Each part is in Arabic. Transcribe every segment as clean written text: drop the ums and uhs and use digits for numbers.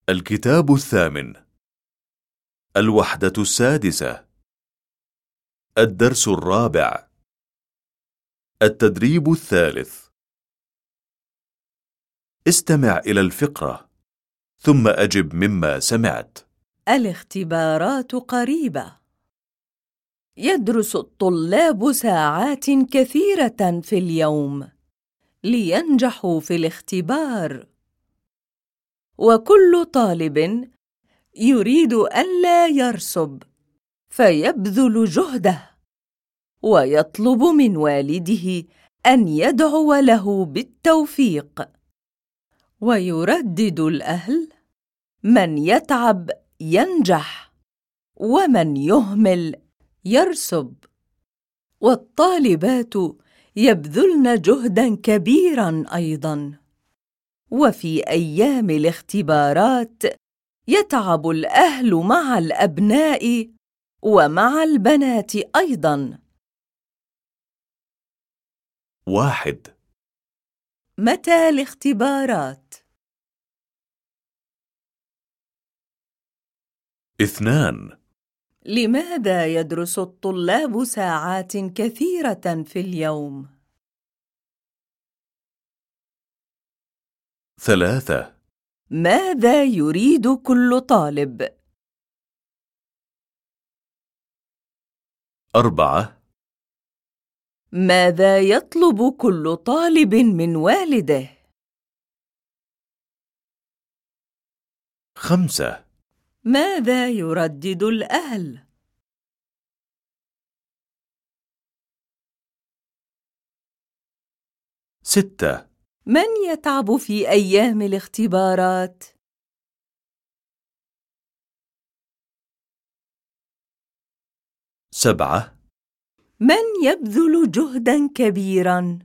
الكتاب الثامن، الوحدة السادسة، الدرس الرابع، التدريب الثالث. استمع إلى الفقرة ثم أجب مما سمعت. الاختبارات قريبة. يدرس الطلاب ساعات كثيرة في اليوم لينجحوا في الاختبار، وكل طالب يريد ألا يرسب فيبذل جهده ويطلب من والده أن يدعو له بالتوفيق. ويردد الأهل: من يتعب ينجح، ومن يهمل يرسب. والطالبات يبذلن جهداً كبيراً أيضاً. وفي أيام الاختبارات يتعب الأهل مع الأبناء ومع البنات أيضاً. 1. متى الاختبارات؟ 2. لماذا يدرس الطلاب ساعات كثيرة في اليوم؟ 3. ماذا يريد كل طالب؟ 4. ماذا يطلب كل طالب من والده؟ 5. ماذا يردد الأهل؟ 6. من يتعب في أيام الاختبارات؟ 7. من يبذل جهداً كبيراً؟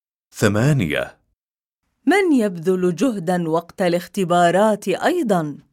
8. من يبذل جهداً وقت الاختبارات أيضاً؟